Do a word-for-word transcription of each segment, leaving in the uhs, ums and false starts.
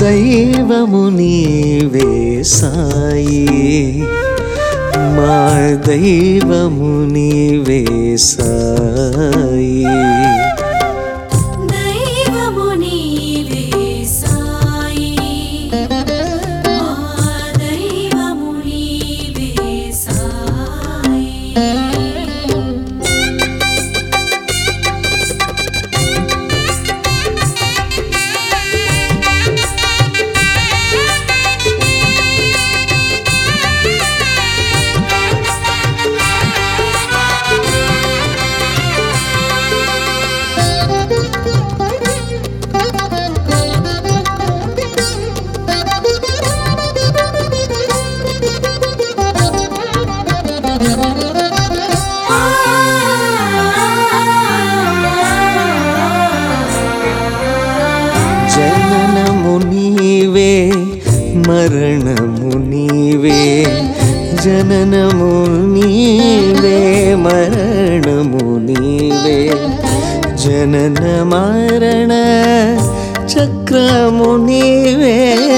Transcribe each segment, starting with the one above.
దైవము నీవే సాయి, మా దైవము నీవే సాయి. దైవము నీవే సాయి, మా దైవము నీవే సాయి. జననము నీవే మరణము నీవే, జననము నీవే మరణము నీవే, జనన మరణ చక్రము నీవే.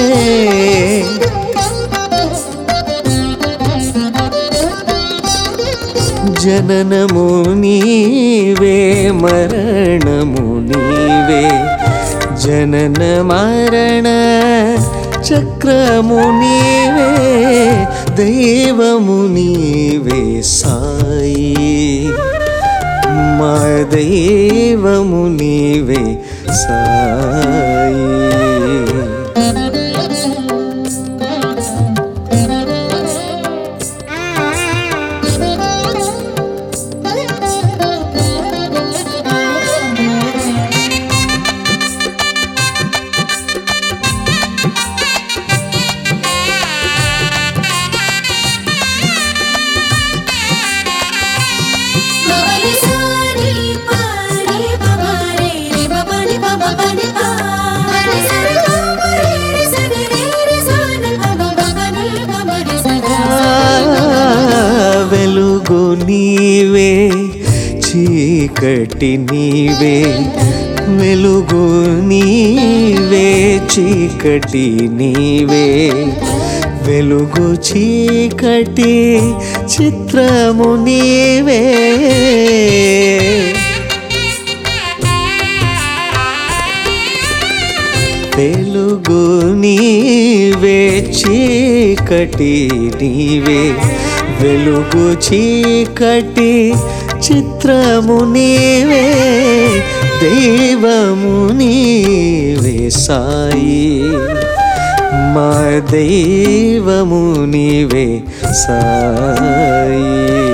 జననము నీవే మరణము నీవే, జనన మరణ చక్రము నీవే, దైవము నీవే సాయి, మా దైవము నీవే సాయి. వెలుగు నీవే చీకటి నీవే, వెలుగు నీవే చీకటి నీవే, వెలుగు చీకటి చిత్రము నీవే. వెలుగు నీవే చీకటి నీవే, వెలుగు చీకటి చిత్రము నీవే, దైవము నీవే సాయి, మా దైవము నీవే సాయి.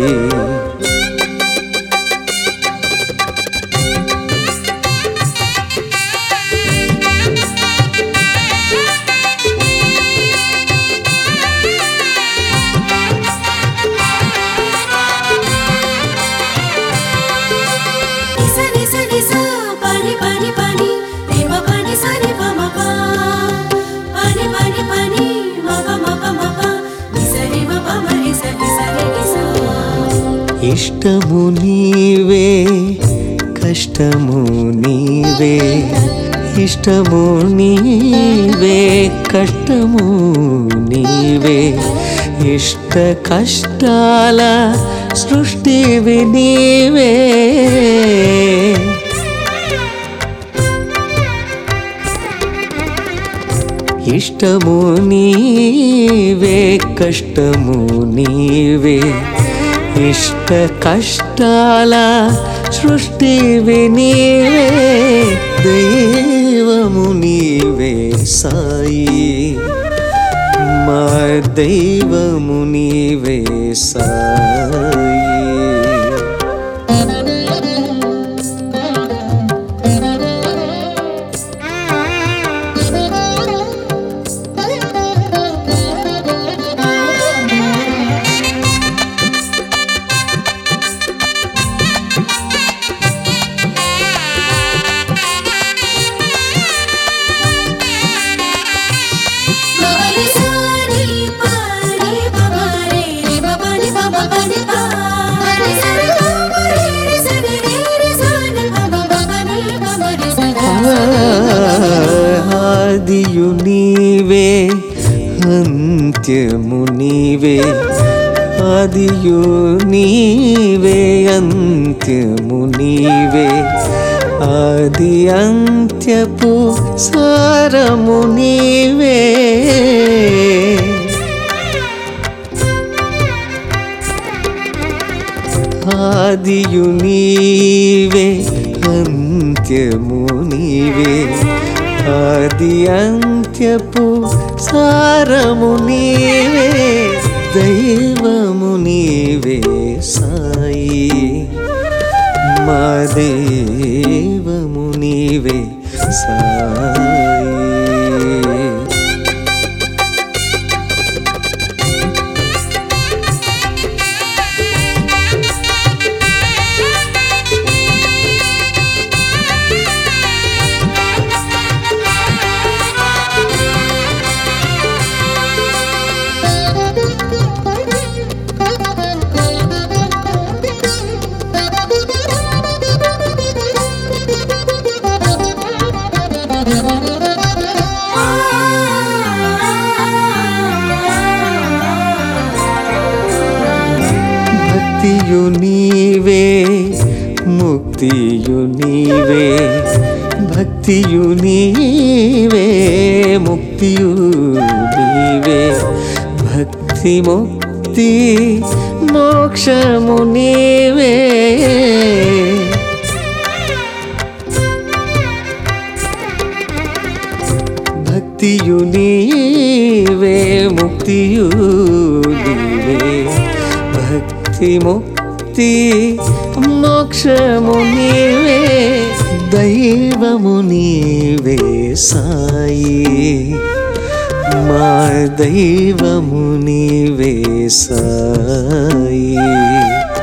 ఇష్టము నీవే కష్టము నీవే, ఇష్టము నీవే కష్టము నీవే, ఇష్ట కష్టాల సృష్టివి నీవే. ఇష్టము నీవే కష్టము నీవే, ఇష్ట కష్టాల సృష్టివి నీవే, దైవము నీవే సాయి, మా దైవము నీవే సాయి. Baba, నిత్యము నీవే ఆదియు నీవే అంత్యము నీవే ఆది అంత్యపు సారము నీవే ఆదియు నీవే అంత్యము నీవే ఆది అంత్యపు సారము నీవే దైవము నీవే సాయి మా దైవము నీవే సాయి భక్తియు నీవే ముక్తియు నీవే భక్తియు నీవే ముక్తియు నీవే భక్తి ముక్తి మోక్షము నీవే భక్తియు నీవే ముక్తియు నీవే భక్తి ముక్తి మోక్షము నీవే దైవము నీవే సాయి మా దైవము నీవే సాయి